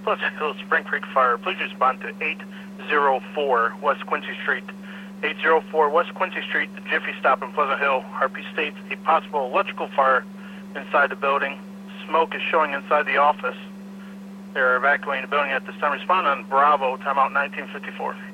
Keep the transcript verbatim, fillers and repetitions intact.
Pleasant Hill Spring Creek Fire. Please respond to eight oh four West Quincy Street. eight oh four West Quincy Street, the Jiffy Stop in Pleasant Hill. R P states a possible electrical fire inside the building. Smoke is showing inside the office. They're evacuating the building at this time. Respond on Bravo, timeout nineteen fifty-four.